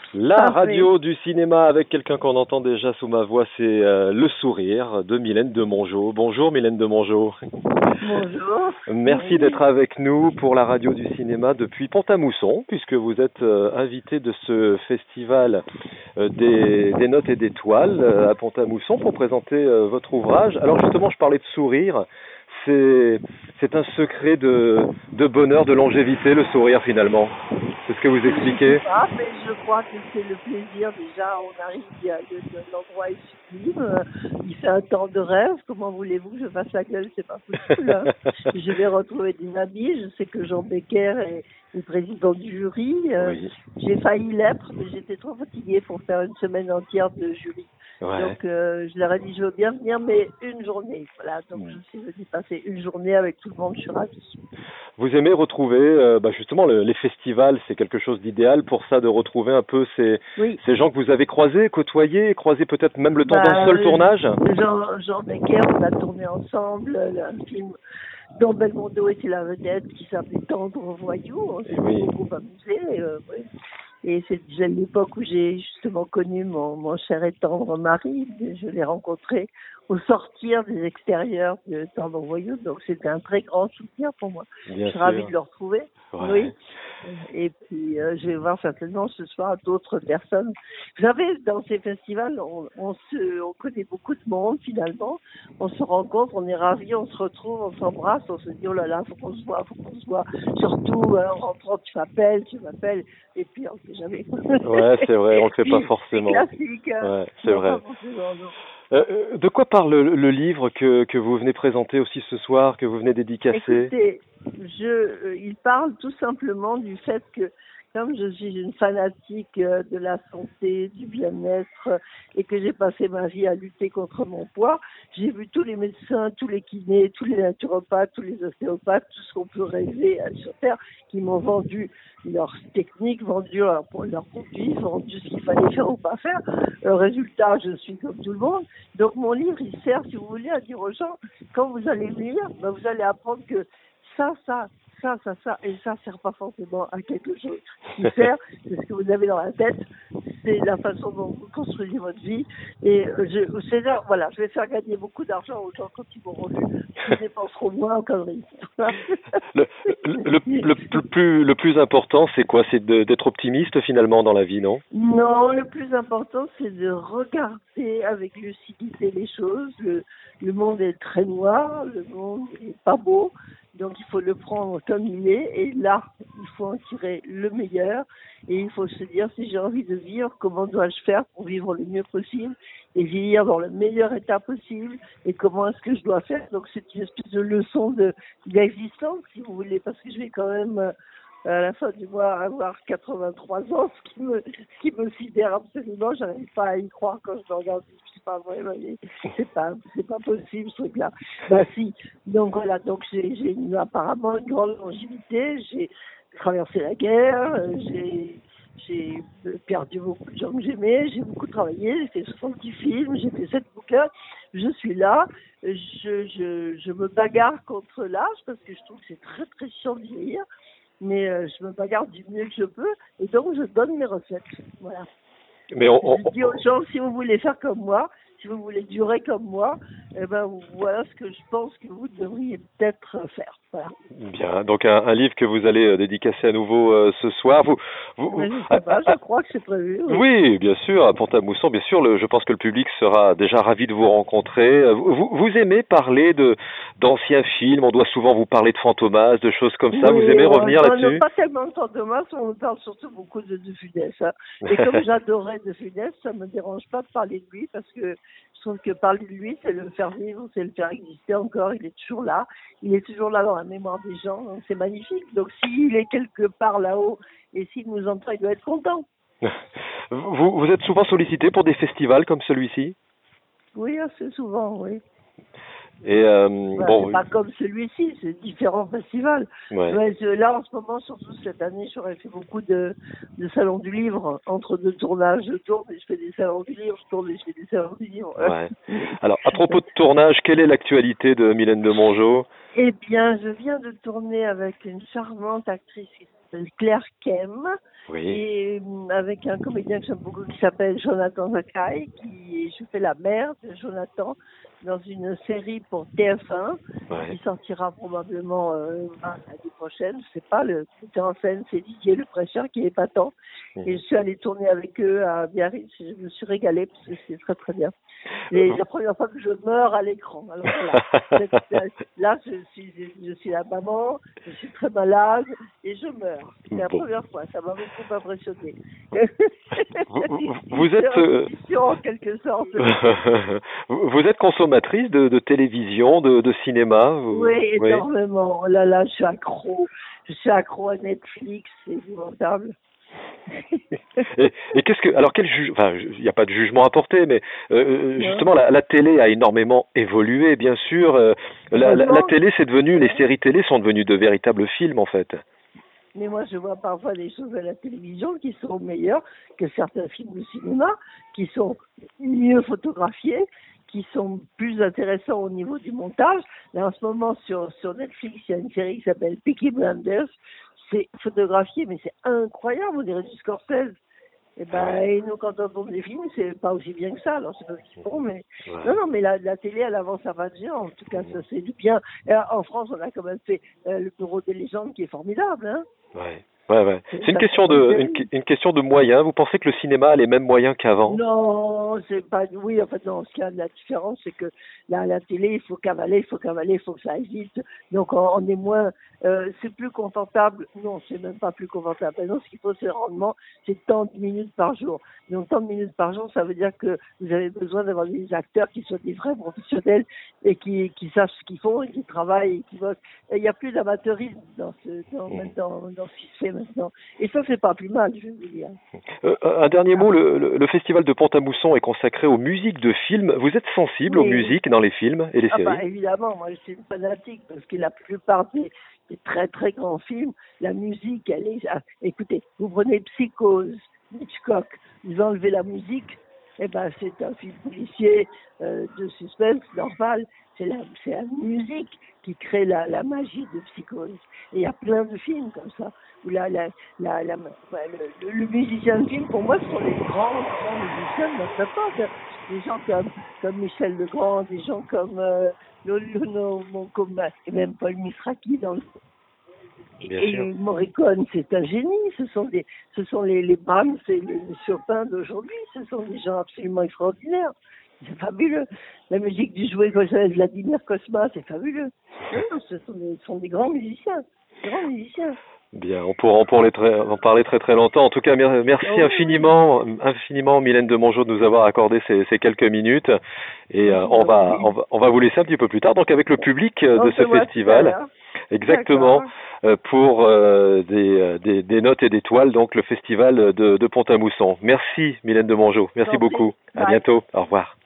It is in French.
La Parfait. radio du cinéma avec quelqu'un qu'on entend déjà sous ma voix, c'est Le Sourire de Mylène de Mongeau. Bonjour Mylène de Mongeau. Bonjour. Merci Oui. d'être avec nous pour la radio du cinéma depuis Pont-à-Mousson, puisque vous êtes invité de ce festival des notes et d'étoiles à Pont-à-Mousson pour présenter votre ouvrage. Alors justement, je parlais de sourire. C'est un secret de bonheur, de longévité, le sourire finalement. C'est ce que vous Je sais expliquez. pas, mais je crois que c'est le plaisir. Déjà, on arrive, l'endroit est sublime. Il fait un temps de rêve. Comment voulez-vous que je fasse la gueule? C'est pas possible. Hein. Je vais retrouver des amis. Je sais que Jean Becker est le président du jury. Oui. J'ai failli l'être, mais j'étais trop fatiguée pour faire une semaine entière de jury. Ouais. Donc, je leur ai dit, je veux bien venir, mais une journée. Voilà, donc je suis venue passer une journée avec tout le monde, je suis ravie. Vous aimez retrouver, justement, les festivals, c'est quelque chose d'idéal pour ça, de retrouver un peu Oui. ces gens que vous avez croisés peut-être même le temps d'un seul tournage. Jean Becker, on a tourné ensemble un film dont Belmondo était la vedette qui s'appelait Tendre Voyou. On s'est beaucoup amusé. Oui. Et c'est déjà l'époque où j'ai justement connu mon cher et tendre mari. Je l'ai rencontré au sortir des extérieurs de Tendre Voyou. Donc c'était un très grand souvenir pour moi. Bien je suis sûr. ravie de le retrouver. Ouais. Oui. Et puis je vais voir certainement ce soir d'autres personnes. Vous savez, dans ces festivals, on connaît beaucoup de monde finalement. On se rencontre, on est ravis, on se retrouve, on s'embrasse, on se dit oh là là, faut qu'on se voit. Surtout en rentrant, tu m'appelles, et puis on ne sait jamais. Ouais, c'est vrai, on le fait pas forcément. C'est classique. Ouais, c'est vrai. Pas forcément, non. De quoi parle le livre que vous venez présenter aussi ce soir, que vous venez dédicacer? Écoutez, il parle tout simplement du fait que, comme je suis une fanatique de la santé, du bien-être, et que j'ai passé ma vie à lutter contre mon poids, j'ai vu tous les médecins, tous les kinés, tous les naturopathes, tous les ostéopathes, tout ce qu'on peut rêver sur Terre, qui m'ont vendu leurs techniques, vendu leurs produits, vendu ce qu'il fallait faire ou pas faire. Résultat, je suis comme tout le monde. Donc mon livre, il sert, si vous voulez, à dire aux gens, quand vous allez lire, vous allez apprendre que ça, et ça sert pas forcément à quelque chose. Ce qui sert, c'est ce que vous avez dans la tête, c'est la façon dont vous construisez votre vie. Et je vais faire gagner beaucoup d'argent aux gens quand ils m'auront lu. Ils dépenseront moins en conneries. le plus important, c'est quoi? C'est d'être optimiste finalement dans la vie, non? Non, le plus important, c'est de regarder avec lucidité les choses. Le monde est très noir, le monde est pas beau. Donc il faut le prendre comme il est, et là, il faut en tirer le meilleur, et il faut se dire, si j'ai envie de vivre, comment dois-je faire pour vivre le mieux possible, et vivre dans le meilleur état possible, et comment est-ce que je dois faire. Donc c'est une espèce de leçon d'existence, si vous voulez, parce que je vais quand même, à la fin du mois, avoir 83 ans, ce qui me sidère absolument. Je n'arrive pas à y croire quand je me regarde. C'est pas vrai, c'est pas possible ce truc-là. Bah si. Donc voilà, donc j'ai apparemment une grande longévité. J'ai traversé la guerre. J'ai perdu beaucoup de gens que j'aimais. J'ai beaucoup travaillé. J'ai fait 70 films. J'ai fait 7 bouquins. Je suis là. Je me bagarre contre l'âge parce que je trouve que c'est très très chiant de vieillir. Mais je me bagarre du mieux que je peux, et donc je donne mes recettes. Voilà. Mais je dis aux gens, si vous voulez faire comme moi, si vous voulez durer comme moi, voilà ce que je pense que vous devriez peut-être faire. Voilà. Bien, donc un livre que vous allez dédicacer à nouveau ce soir. Je crois que c'est prévu. Oui, bien sûr, à Pont-à-Mousson, bien sûr. Je pense que le public sera déjà ravi de vous rencontrer. Vous aimez parler d'anciens films? On doit souvent vous parler de Fantomas, de choses comme ça. Vous aimez revenir là-dessus? Non, pas tellement de Fantomas, on parle surtout beaucoup de Funès. Hein. Et comme j'adorais de Funès, ça me dérange pas de parler de lui, parce que je trouve que parler de lui, c'est le faire vivre, c'est le faire exister encore. Il est toujours là dans la mémoire des gens. Donc c'est magnifique. Donc s'il est quelque part là-haut et s'il nous entend, il doit être content. Vous êtes souvent sollicité pour des festivals comme celui-ci? Oui, assez souvent, oui. Et c'est pas comme celui-ci, c'est différents festivals. Ouais. Là, en ce moment, surtout cette année, j'aurais fait beaucoup de salons du livre. Entre deux tournages, je tourne et je fais des salons du livre, je tourne et je fais des salons du livre. Ouais. Alors, à propos de tournage, quelle est l'actualité de Mylène de Mongeau? Eh bien, je viens de tourner avec une charmante actrice qui s'appelle Claire Kem, Oui. Et avec un comédien que j'aime beaucoup qui s'appelle Jonathan Zakai, je fais la mère de Jonathan dans une série pour TF1 Ouais. qui sortira probablement l'année prochaine. Je sais pas, le metteur en scène c'est Didier Le Prêcheur qui est épatant. Et je suis allée tourner avec eux à Biarritz. Je me suis régalée parce que c'est très très bien. C'est la première fois que je meurs à l'écran. Alors là, je suis la maman, je suis très malade et je meurs. C'est la première fois. Ça m'a beaucoup impressionné. Vous êtes en quelque sorte. Vous êtes consommatrice de télévision, de cinéma. Oui, énormément. Oh là là, je suis accro. Je suis accro à Netflix. C'est épouvantable. et qu'est-ce que alors il n'y a pas de jugement à porter, mais justement la télé a énormément évolué, bien sûr. La télé c'est devenu, les séries télé sont devenues de véritables films en fait. Mais moi je vois parfois des choses à la télévision qui sont meilleures que certains films de cinéma, qui sont mieux photographiés, qui sont plus intéressants au niveau du montage. Là en ce moment sur Netflix il y a une série qui s'appelle Peaky Blinders. C'est photographié, mais c'est incroyable, on dirait du Scorsese. Et nous, quand on tourne des films, c'est pas aussi bien que ça. Alors, c'est pas ce qu'ils font, mais non, mais la télé, elle avance à pas de géant. En tout cas, ça c'est du bien. Et en France, on a quand même fait le Bureau des légendes, qui est formidable, hein. Ouais. C'est une question de moyens. Vous pensez que le cinéma a les mêmes moyens qu'avant? Non, c'est pas. Oui, en fait, non. Ce qu'il y a de la différence, c'est que la télé, il faut cavaler, il faut que ça aille vite. Donc, on est moins. C'est plus confortable. Non, c'est même pas plus confortable. Non, ce qu'il faut, c'est le rendement. C'est tant de minutes par jour. Donc, tant de minutes par jour, ça veut dire que vous avez besoin d'avoir des acteurs qui soient des vrais professionnels et qui sachent ce qu'ils font et qui travaillent et qui bossent. Il n'y a plus d'amateurisme dans ce qui se fait maintenant. Et ça, c'est pas plus mal, je veux dire. Un dernier mot, le festival de Pont-à-Mousson est consacré aux musiques de films. Vous êtes sensible aux musiques dans les films et les séries? Évidemment, moi je suis une fanatique parce que la plupart des très très grands films, la musique, elle est... Écoutez, vous prenez Psychose, Hitchcock, vous enlevez la musique, c'est un film policier de suspense normal. C'est la musique qui crée la magie de Psychose. Et il y a plein de films comme ça où le musicien de film, pour moi, ce sont les grands musiciens de notre époque. Des gens comme Michel Legrand, des gens comme Lolo Moncoma, et même Paul Misraki dans le... Et Morricone, c'est un génie. Ce sont les Brahms et les Chopin d'aujourd'hui. Ce sont des gens absolument extraordinaires. C'est fabuleux. La musique du jouet que j'avais Vladimir Cosma, c'est fabuleux. Ce sont des grands musiciens. Bien, on pourra en parler très très longtemps. En tout cas, merci infiniment, Mylène de Mongeau, de nous avoir accordé ces quelques minutes. Et on va vous laisser un petit peu plus tard, donc avec le public de ce festival. Exactement, pour des notes et d'étoiles, donc le festival de Pont-à-Mousson. Merci Mylène de Mongeau, merci beaucoup. À bientôt, au revoir.